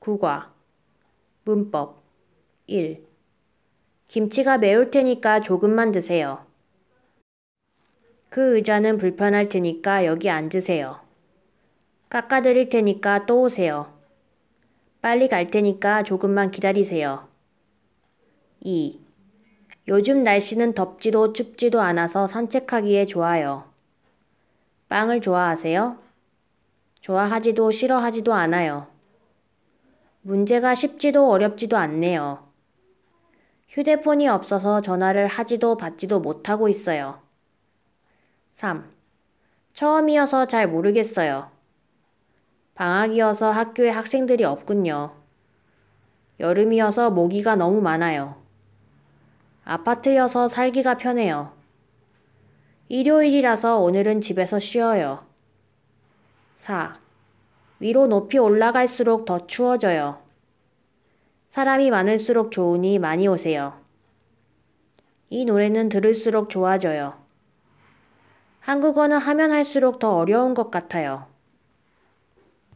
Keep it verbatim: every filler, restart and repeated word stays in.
국어, 문법. 일. 김치가 매울 테니까 조금만 드세요. 그 의자는 불편할 테니까 여기 앉으세요. 깎아드릴 테니까 또 오세요. 빨리 갈 테니까 조금만 기다리세요. 이. 요즘 날씨는 덥지도 춥지도 않아서 산책하기에 좋아요. 빵을 좋아하세요? 좋아하지도 싫어하지도 않아요. 문제가 쉽지도 어렵지도 않네요. 휴대폰이 없어서 전화를 하지도 받지도 못하고 있어요. 삼. 처음이어서 잘 모르겠어요. 방학이어서 학교에 학생들이 없군요. 여름이어서 모기가 너무 많아요. 아파트여서 살기가 편해요. 일요일이라서 오늘은 집에서 쉬어요. 사. 위로 높이 올라갈수록 더 추워져요. 사람이 많을수록 좋으니 많이 오세요. 이 노래는 들을수록 좋아져요. 한국어는 하면 할수록 더 어려운 것 같아요.